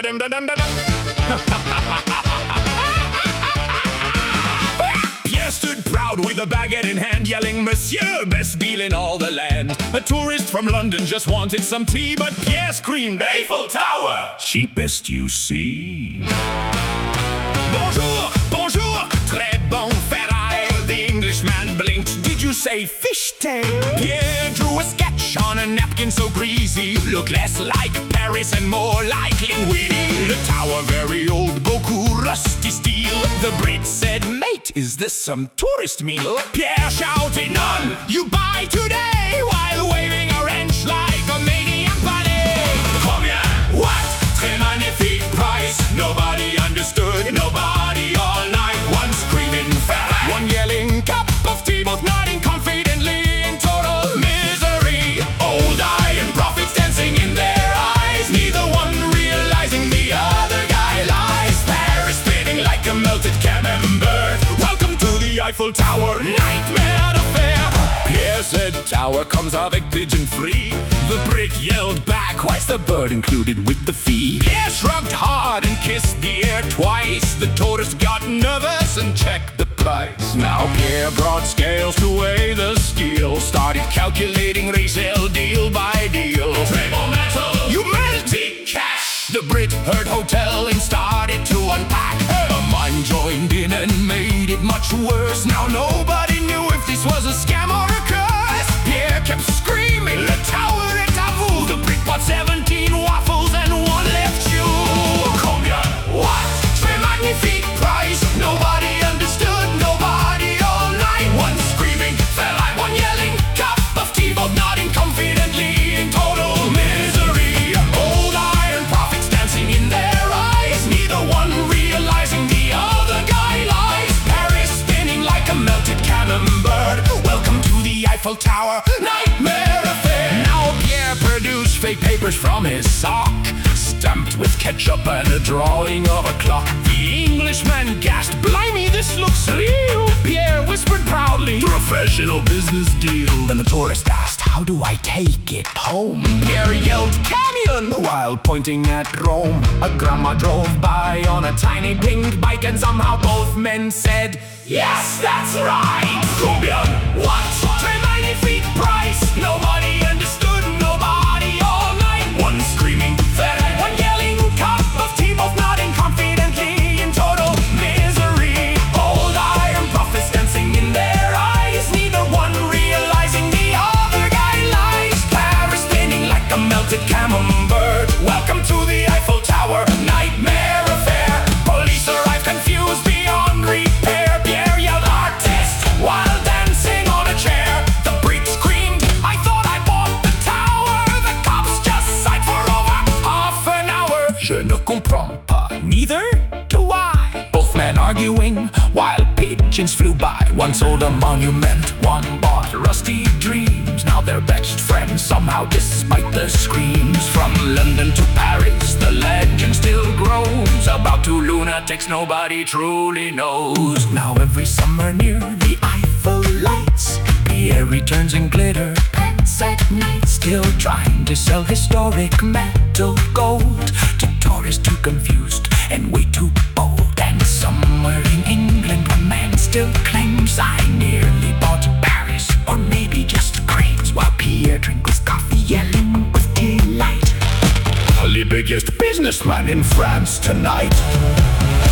Pierre stood proud with a baguette in hand, yelling, "Monsieur, best deal in all the land." A tourist from London just wanted some tea, but Pierre screamed, "Eiffel Tower, cheapest you see." "Bonjour, bonjour, très bon ferraille." The Englishman blinked. "Did you say fishtail?" Pierre drew a sketch on a napkin so greasy, looked less like Paris and more like Linguini. The tower very old, beaucoup rusty steel. The Brit said, "Mate, is this some tourist meal?" Pierre shouted, "None, you buy today," while waving a wrench like a maniac ballet. "Combien? What? Très magnifique price." Nobody understood, nobody all night. One screaming ferraille, one yelling cup of tea, both nodding confidently in total misery. Old eye and profits dancing in their eyes, neither one realizing the other guy lies. Paris spinning like a melted camembert. Welcome to the Eiffel Tower, nightmare affair. Pierre said, "Tower comes avec pigeon free." The Brit yelled back, "Why's the bird included with the fee?" Pierre shrugged hard and kissed the air twice. The tourist got nervous and checked the price. Now Pierre brought scales to weigh the steel, started calculating resale deal by deal. "Treble metal, you melty cash." The Brit heard hotel and started to unpack. A mime joined in and made it much worse. Now nobody knew if this was a scam or a curse. Pierre kept screaming, "Le tower est à vous." The Brit bought 17 waffles and one left you. "Combien? What? Très magnifique price." Nobody understood, nobody all night. One screaming ferraille, one yelling cup of tea, both nodding confidently in total misery. Old iron profits dancing in their eyes, neither one realizing the other guy lies. Paris spinning like a melted camembert. Welcome to the Eiffel Tower, nightmare affair. Now Pierre produced fake papers from his sock, stamped with ketchup and a drawing of a clock. The Englishman gasped, "Blimey, this looks real." Pierre whispered proudly, "Professional business deal." Then the tourist asked, "How do I take it home?" Pierre yelled, "Canyon," while pointing at Rome. A grandma drove by on a tiny pink bike, and somehow both men said, "Yes, that's right." "Combien? What? Très magnifique price." Nobody understood, nobody all night. One screaming ferraille, one yelling cup of tea, both nodding confidently in total misery. Old iron profits dancing in their eyes, neither one realizing the other guy lies. Paris spinning like a melted camembert. Welcome to the Eiffel Tower, nightmare affair. Police arrived confused beyond repair. Pierre yelled, "Artist," while dancing on a chair. The Brit screamed, "I thought I bought the tower." The cops just sighed for over half an hour. "Je ne comprends pas." "Neither do I." Both men arguing while pigeons flew by. One sold a monument, one bought rusty dreams. Now they're best friends somehow, despite the screams. From London to Paris, the legend still grows. About two lunatics nobody truly knows. Now every summer near the Eiffel lights, Pierre returns in glitter pants at night, still trying to sell historic metal gold to tourists too confused and way too bold. And somewhere in England, one man still claims, "I nearly bought Paris, or maybe just cranes," while Pierre drinks his coffee, yelling with delight, "The biggest businessman in France tonight."